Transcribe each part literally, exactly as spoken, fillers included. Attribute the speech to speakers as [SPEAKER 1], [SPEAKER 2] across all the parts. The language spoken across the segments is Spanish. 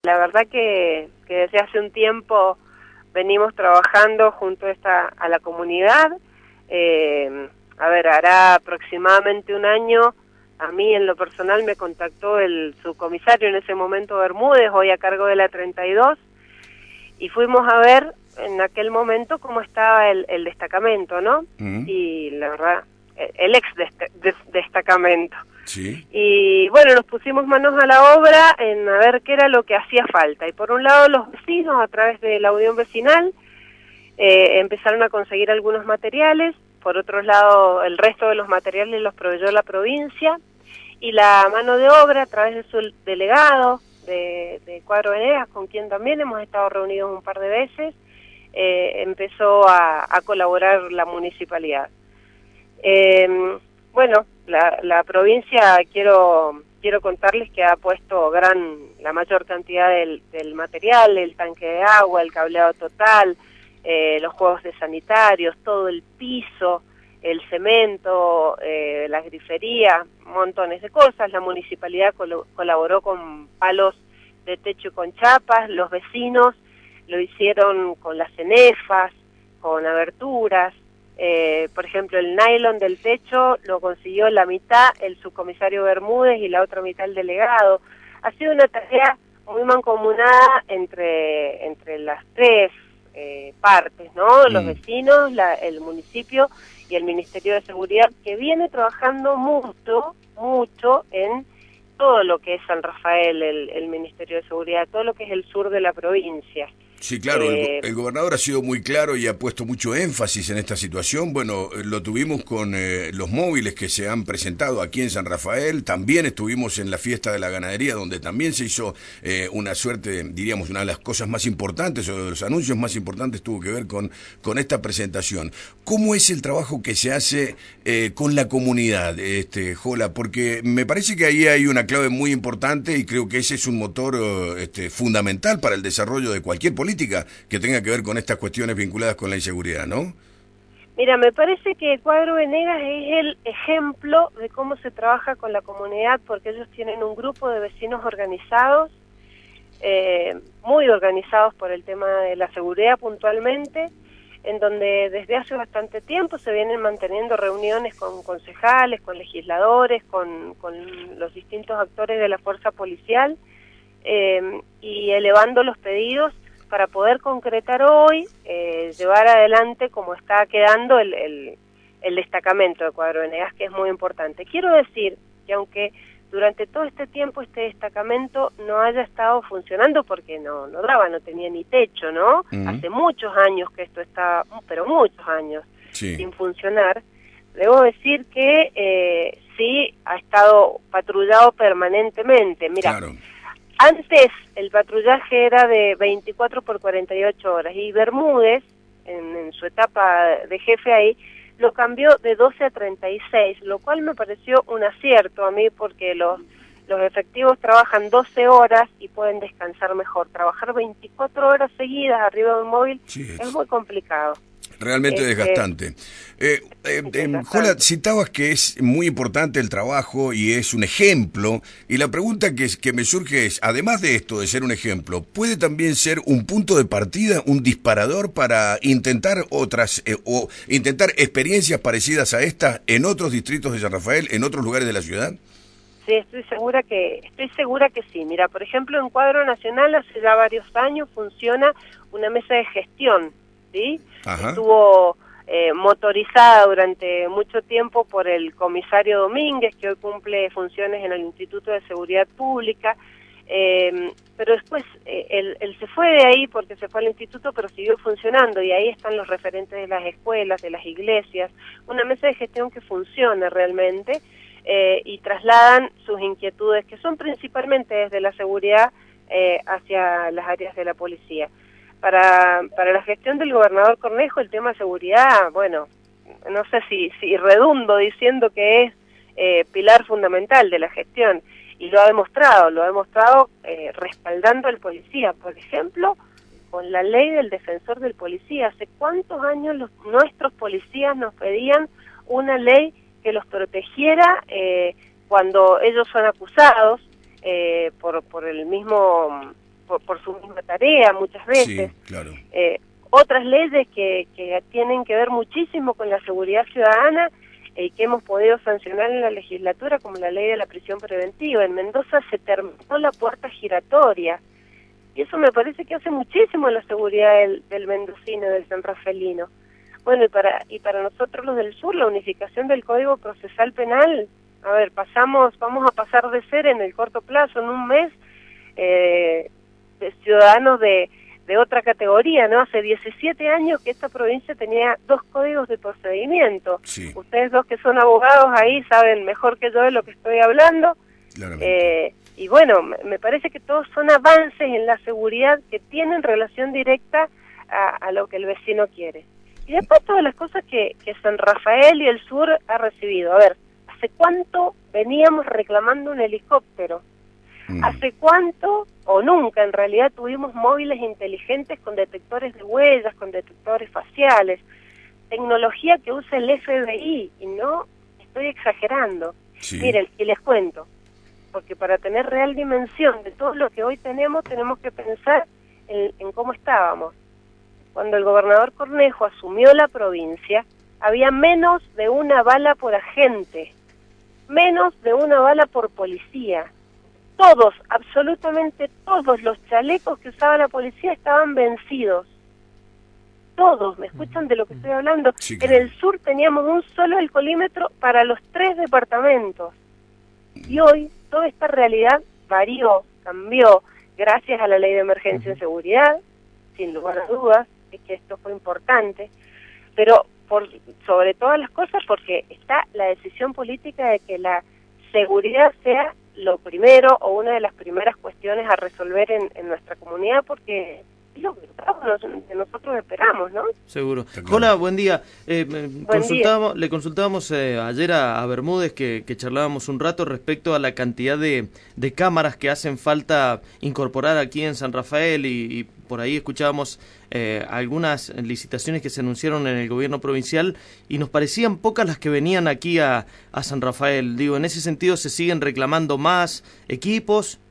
[SPEAKER 1] la verdad que, que desde hace un tiempo venimos trabajando junto a, esta, a la comunidad. Eh, a ver, hará aproximadamente un año, a mí en lo personal me contactó el subcomisario en ese momento Bermúdez, hoy a cargo de la treinta y dos, y fuimos a ver en aquel momento cómo estaba el, el destacamento, ¿no? Uh-huh. Y la verdad, el ex dest- destacamento.
[SPEAKER 2] Sí.
[SPEAKER 1] Y bueno, nos pusimos manos a la obra en a ver qué era lo que hacía falta. Y por un lado los vecinos, a través de la unión vecinal, eh, empezaron a conseguir algunos materiales. Por otro lado, el resto de los materiales los proveyó la provincia. Y la mano de obra, a través de su delegado de, de Cuadro Venegas, con quien también hemos estado reunidos un par de veces, eh, empezó a, a colaborar la municipalidad. Eh, bueno, la, la provincia, quiero quiero contarles que ha puesto gran la mayor cantidad del, del material, el tanque de agua, el cableado total, eh, los juegos de sanitarios, todo el piso, el cemento, eh, la grifería, montones de cosas. La municipalidad col- colaboró con palos de techo y con chapas, los vecinos lo hicieron con las cenefas, con aberturas. Eh, por ejemplo, el nylon del techo lo consiguió la mitad el subcomisario Bermúdez y la otra mitad el delegado. Ha sido una tarea muy mancomunada entre, entre las tres eh, partes, ¿no? Mm. Los vecinos, la, el municipio y el Ministerio de Seguridad, que viene trabajando mucho, mucho en todo lo que es San Rafael, el, el Ministerio de Seguridad, todo lo que es el sur de la provincia.
[SPEAKER 2] Sí, claro, eh, el, el gobernador ha sido muy claro y ha puesto mucho énfasis en esta situación. Bueno, lo tuvimos con eh, los móviles que se han presentado aquí en San Rafael, también estuvimos en la fiesta de la ganadería, donde también se hizo eh, una suerte, diríamos, una de las cosas más importantes, o de los anuncios más importantes tuvo que ver con, con esta presentación. ¿Cómo es el trabajo que se hace eh, con la comunidad, este, Jola? Porque me parece que ahí hay una clave muy importante y creo que ese es un motor este, fundamental para el desarrollo de cualquier política que tenga que ver con estas cuestiones vinculadas con la inseguridad, ¿no?
[SPEAKER 1] Mira, me parece que Cuadro Venegas es el ejemplo de cómo se trabaja con la comunidad, porque ellos tienen un grupo de vecinos organizados, eh, muy organizados por el tema de la seguridad puntualmente, en donde desde hace bastante tiempo se vienen manteniendo reuniones con concejales, con legisladores, con, con los distintos actores de la fuerza policial, eh, y elevando los pedidos para poder concretar hoy, eh, llevar adelante como está quedando el, el, el destacamento de Cuadro Venegas, que es muy importante. Quiero decir que aunque durante todo este tiempo este destacamento no haya estado funcionando, porque no, no daba, no tenía ni techo, ¿no? Uh-huh. Hace muchos años que esto está, pero muchos años, sí, sin funcionar, debo decir que eh, sí ha estado patrullado permanentemente. Mira, claro. Antes el patrullaje era de veinticuatro por cuarenta y ocho horas y Bermúdez, en, en su etapa de jefe ahí, lo cambió de doce a treinta y seis, lo cual me pareció un acierto a mí porque los, los efectivos trabajan doce horas y pueden descansar mejor. Trabajar veinticuatro horas seguidas arriba de un móvil, sí, es, es muy complicado.
[SPEAKER 2] Realmente este, desgastante. Eh, eh, eh, Jola, citabas que es muy importante el trabajo y es un ejemplo, y la pregunta que, que me surge es, además de esto, de ser un ejemplo, ¿puede también ser un punto de partida, un disparador para intentar otras, eh, o intentar experiencias parecidas a esta en otros distritos de San Rafael, en otros lugares de la ciudad?
[SPEAKER 1] Sí, estoy segura que, estoy segura que sí. Mira, por ejemplo, en Cuadro Nacional hace ya varios años funciona una mesa de gestión, ¿sí? Ajá. Estuvo eh, motorizada durante mucho tiempo por el comisario Domínguez, que hoy cumple funciones en el Instituto de Seguridad Pública, eh, pero después eh, él, él se fue de ahí porque se fue al instituto, pero siguió funcionando, y ahí están los referentes de las escuelas, de las iglesias, una mesa de gestión que funciona realmente, eh, y trasladan sus inquietudes, que son principalmente desde la seguridad eh, hacia las áreas de la policía. Para, para la gestión del gobernador Cornejo, el tema de seguridad, bueno, no sé si, si redundo diciendo que es eh, pilar fundamental de la gestión, y lo ha demostrado, lo ha demostrado eh, respaldando al policía, por ejemplo, con la ley del defensor del policía. ¿Hace cuántos años los, nuestros policías nos pedían una ley que los protegiera eh, cuando ellos son acusados eh, por, por el mismo... por, por su misma tarea muchas veces.
[SPEAKER 2] Sí, claro.
[SPEAKER 1] Eh, otras leyes que, que tienen que ver muchísimo con la seguridad ciudadana y eh, que hemos podido sancionar en la legislatura, como la ley de la prisión preventiva. En Mendoza se terminó la puerta giratoria, y eso me parece que hace muchísimo en la seguridad del, del mendocino, del sanrafaelino. Bueno, y para, y para nosotros los del sur, la unificación del Código Procesal Penal, a ver, pasamos, vamos a pasar de ser en el corto plazo, en un mes, eh, de ciudadanos de, de otra categoría, ¿no? Hace diecisiete años que esta provincia tenía dos códigos de procedimiento.
[SPEAKER 2] Sí.
[SPEAKER 1] Ustedes dos que son abogados ahí saben mejor que yo de lo que estoy hablando. Eh, y bueno, me parece que todos son avances en la seguridad que tienen relación directa a, a lo que el vecino quiere. Y después todas las cosas que, que San Rafael y el sur ha recibido. A ver, ¿hace cuánto veníamos reclamando un helicóptero? Mm. ¿Hace cuánto, o nunca en realidad, tuvimos móviles inteligentes con detectores de huellas, con detectores faciales? Tecnología que usa el F B I, y no estoy exagerando. Sí. Miren, y les cuento, porque para tener real dimensión de todo lo que hoy tenemos, tenemos que pensar en, en cómo estábamos. Cuando el gobernador Cornejo asumió la provincia, había menos de una bala por agente, menos de una bala por policía. Todos, absolutamente todos los chalecos que usaba la policía estaban vencidos. Todos, ¿me escuchan de lo que estoy hablando? Sí, claro. En el sur teníamos un solo alcoholímetro para los tres departamentos. Y hoy toda esta realidad varió, cambió, gracias a la Ley de Emergencia en Seguridad, sin lugar a dudas, es que esto fue importante, pero por sobre todas las cosas porque está la decisión política de que la seguridad sea lo primero o una de las primeras cuestiones a resolver en, en nuestra comunidad, porque es lo que nosotros esperamos, ¿no?
[SPEAKER 3] Seguro. Hola, buen día. Eh, buen consultábamos, día. Le consultábamos eh, ayer a, a Bermúdez que, que charlábamos un rato respecto a la cantidad de, de cámaras que hacen falta incorporar aquí en San Rafael y, y por ahí escuchábamos eh, algunas licitaciones que se anunciaron en el gobierno provincial y nos parecían pocas las que venían aquí a, a San Rafael. Digo, en ese sentido, ¿se siguen reclamando más equipos?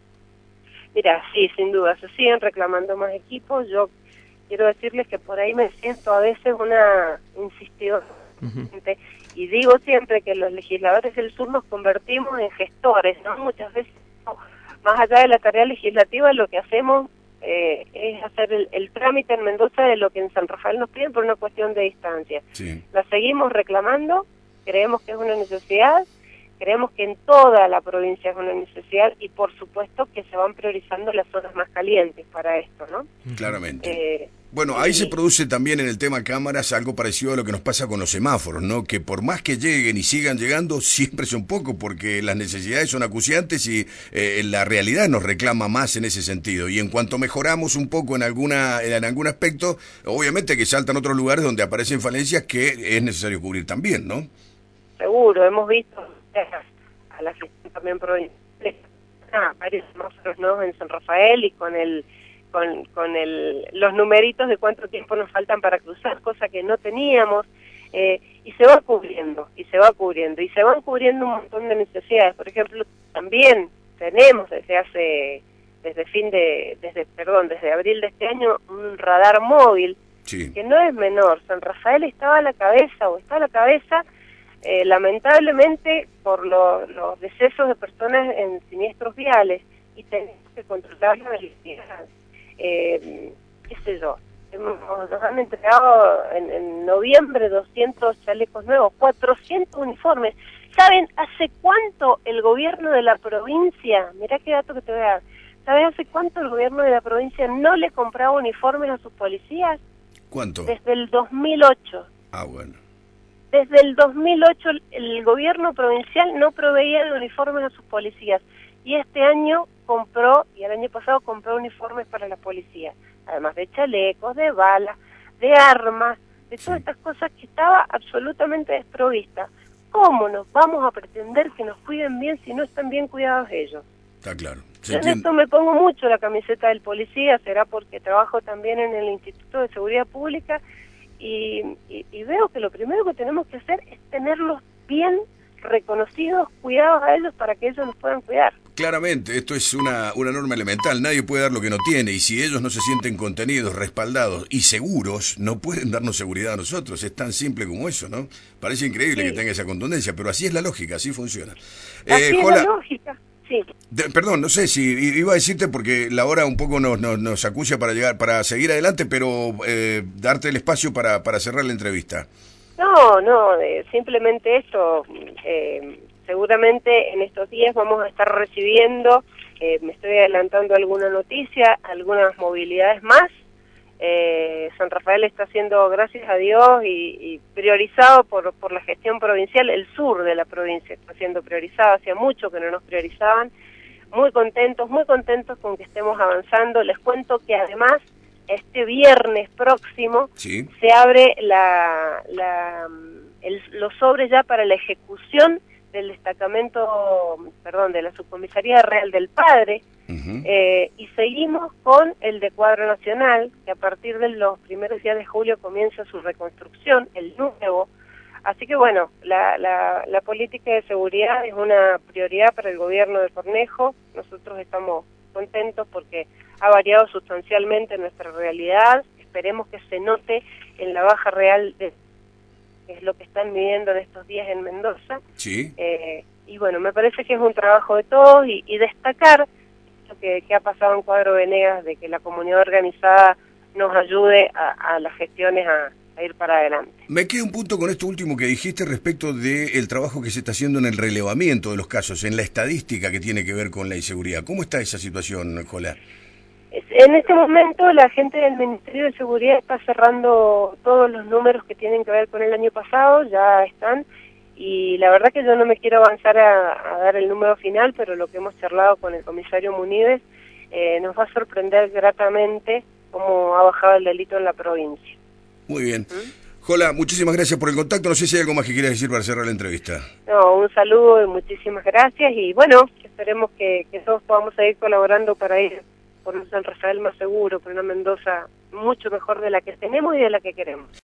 [SPEAKER 1] Mira, sí, sin duda, se siguen reclamando más equipos. Yo quiero decirles que por ahí me siento a veces una insistidora. Uh-huh. Y digo siempre que los legisladores del sur nos convertimos en gestores, ¿no? Muchas veces, no, más allá de la tarea legislativa, lo que hacemos eh, es hacer el, el trámite en Mendoza de lo que en San Rafael nos piden por una cuestión de distancia. Sí. La seguimos reclamando, creemos que es una necesidad. Creemos que en toda la provincia es una necesidad y por supuesto que se van priorizando las zonas más calientes para esto, ¿no?
[SPEAKER 2] Claramente. Eh, bueno, ahí y... se produce también en el tema cámaras algo parecido a lo que nos pasa con los semáforos, ¿no? Que por más que lleguen y sigan llegando, siempre son poco porque las necesidades son acuciantes y eh, la realidad nos reclama más en ese sentido. Y en cuanto mejoramos un poco en alguna en algún aspecto, obviamente que saltan otros lugares donde aparecen falencias que es necesario cubrir también, ¿no?
[SPEAKER 1] Seguro, hemos visto a la gestión también provincial, ah, varios semáforos, ¿no? En San Rafael y con el con con el los numeritos de cuánto tiempo nos faltan para cruzar, cosa que no teníamos, eh, y se va cubriendo, y se va cubriendo, y se van cubriendo un montón de necesidades. Por ejemplo, también tenemos desde hace, desde fin de, desde, perdón, desde abril de este año, un radar móvil, sí, que no es menor. San Rafael estaba a la cabeza, o está a la cabeza, Eh, lamentablemente por lo, los decesos de personas en siniestros viales, y tenemos que controlar la velocidad. Eh, qué sé yo, hemos, nos han entregado en, en noviembre doscientos chalecos nuevos, cuatrocientos uniformes. ¿Saben hace cuánto el gobierno de la provincia, mirá qué dato que te voy a dar, ¿sabes hace cuánto el gobierno de la provincia no le compraba uniformes a sus policías?
[SPEAKER 2] ¿Cuánto?
[SPEAKER 1] Desde el dos mil ocho.
[SPEAKER 2] Ah, bueno.
[SPEAKER 1] Desde el dos mil ocho el gobierno provincial no proveía de uniformes a sus policías y este año compró, y el año pasado compró uniformes para la policía, además de chalecos, de balas, de armas, de todas sí. estas cosas que estaba absolutamente desprovista. ¿Cómo nos vamos a pretender que nos cuiden bien si no están bien cuidados ellos?
[SPEAKER 2] Está claro.
[SPEAKER 1] En esto me pongo mucho la camiseta del policía, será porque trabajo también en el Instituto de Seguridad Pública. Y, y, y veo que lo primero que tenemos que hacer es tenerlos bien reconocidos, cuidados a ellos para que ellos nos puedan cuidar.
[SPEAKER 2] Claramente, esto es una, una norma elemental, nadie puede dar lo que no tiene, y si ellos no se sienten contenidos, respaldados y seguros, no pueden darnos seguridad a nosotros, es tan simple como eso, ¿no? Parece increíble sí. que tenga esa contundencia, pero así es la lógica, así funciona.
[SPEAKER 1] Así eh, es Jola, la lógica, sí.
[SPEAKER 2] De, perdón, no sé si iba a decirte porque la hora un poco nos, nos, nos acucia para llegar, para seguir adelante, pero eh, darte el espacio para, para cerrar la entrevista.
[SPEAKER 1] No, no, eh, simplemente esto... Eh, seguramente en estos días vamos a estar recibiendo, eh, me estoy adelantando alguna noticia, algunas movilidades más. Eh, San Rafael está siendo, gracias a Dios, y, y priorizado por, por la gestión provincial. El sur de la provincia está siendo priorizado, hacía mucho que no nos priorizaban. Muy contentos, muy contentos con que estemos avanzando. Les cuento que además este viernes próximo
[SPEAKER 2] sí.
[SPEAKER 1] se abre la, la, el, los sobres ya para la ejecución del destacamento, perdón, de la Subcomisaría Real del Padre, uh-huh. eh, y seguimos con el de Cuadro Nacional, que a partir de los primeros días de julio comienza su reconstrucción, el nuevo. Así que bueno, la, la, la política de seguridad es una prioridad para el gobierno de Cornejo. Nosotros estamos contentos porque ha variado sustancialmente nuestra realidad. Esperemos que se note en la baja real de que es lo que están viviendo en estos días en Mendoza.
[SPEAKER 2] Sí.
[SPEAKER 1] Eh, y bueno, me parece que es un trabajo de todos y, y destacar lo que, que ha pasado en Cuadro Venegas, de que la comunidad organizada nos ayude a, a las gestiones a, a ir para adelante.
[SPEAKER 2] Me queda un punto con esto último que dijiste respecto del trabajo que se está haciendo en el relevamiento de los casos, en la estadística que tiene que ver con la inseguridad. ¿Cómo está esa situación, Jola?
[SPEAKER 1] En este momento la gente del Ministerio de Seguridad está cerrando todos los números que tienen que ver con el año pasado, ya están, y la verdad que yo no me quiero avanzar a, a dar el número final, pero lo que hemos charlado con el comisario Munives eh, nos va a sorprender gratamente cómo ha bajado el delito en la provincia.
[SPEAKER 2] Muy bien. ¿Mm? Jola, muchísimas gracias por el contacto, no sé si hay algo más que quieras decir para cerrar la entrevista.
[SPEAKER 1] No, un saludo y muchísimas gracias, y bueno, esperemos que, que todos podamos seguir colaborando para ir por un San Rafael más seguro, por una Mendoza mucho mejor de la que tenemos y de la que queremos.